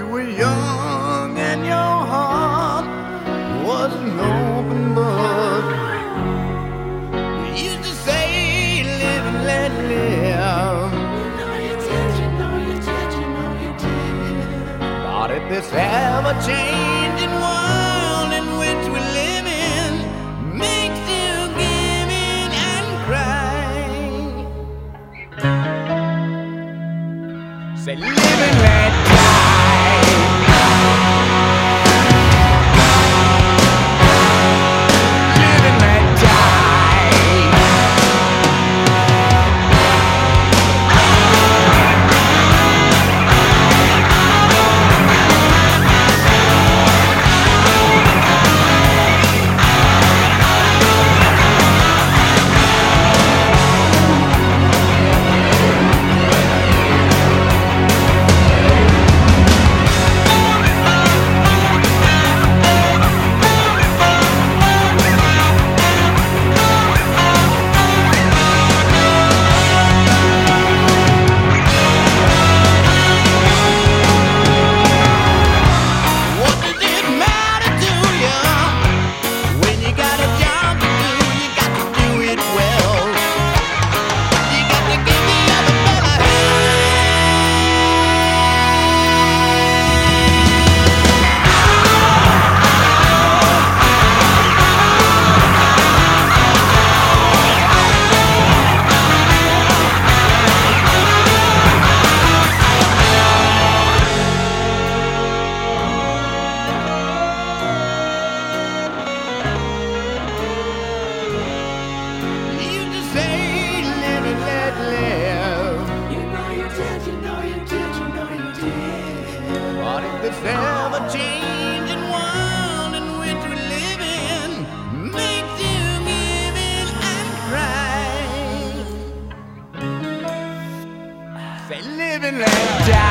were young and your heart was an open book. You used to say, live and let live. You know you did. But if this ever-changing world in which we live in makes you give in and cry, say, live and let die. Live and let die. This ever-changing world in which we live in makes you give in and cry. Say, live and let die.